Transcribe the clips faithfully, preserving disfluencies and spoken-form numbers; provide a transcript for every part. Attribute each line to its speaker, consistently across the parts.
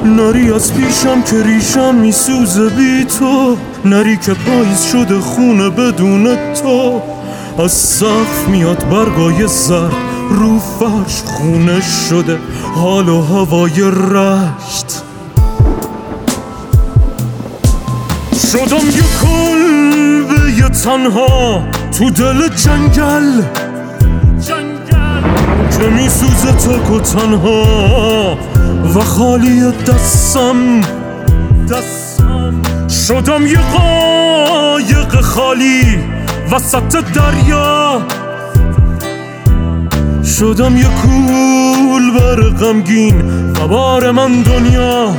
Speaker 1: نری از پیشم که ریشم میسوزه بی تو، نری که پاییز شده خونه بدون تو. از سقف میاد برگای زرد، رو فرش خونه شده حال و هوای رشت. شدم یه کلبه یه تنها تو دل جنگل، که میسوزه تک و تنها و خالی دستم دستم. شدم یه قایق خالی وسط دریا، شدم یه کولبر غمگین و بار من دنیا.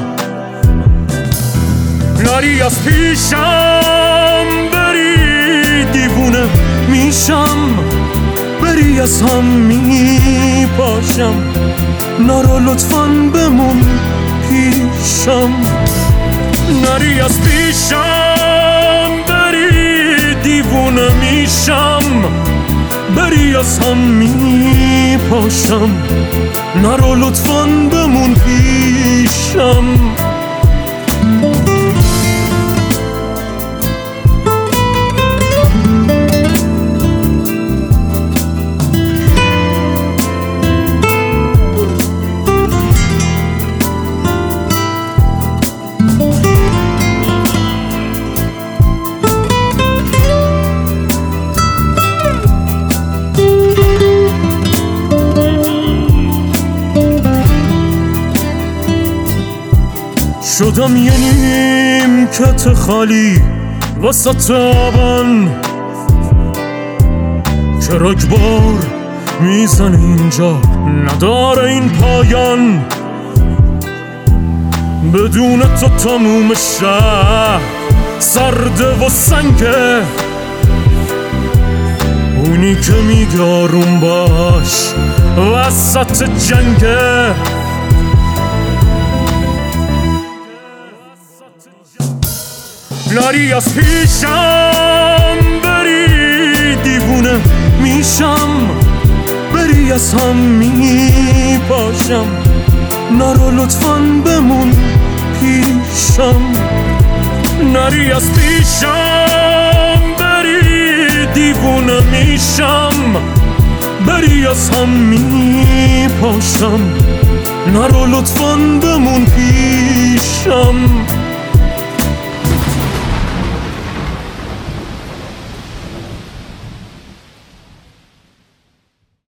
Speaker 1: نری از پیشم بری دیوونه میشم، بری از هم میپاشم، نرو لطفاً بمون پیشم. نری از پیشم بری دیوونه میشم، بری از هم میپاشم، نرو لطفاً بمون پیشم. شدم یه نیمکت خالی وسط آبان، که رگبار میزنه اینجا نداره این پایان. بدون تو تموم شهر سرده و سنگه، اونی که میگه آروم باش وسط جنگه. نری از پیشم بری دیوونه میشم، بری از هم میپاشم، نرو لطفاً بمون پیشم. نری از پیشم بری دیوونه میشم، بری از هم میپاشم، نرو لطفاً بمون پیشم.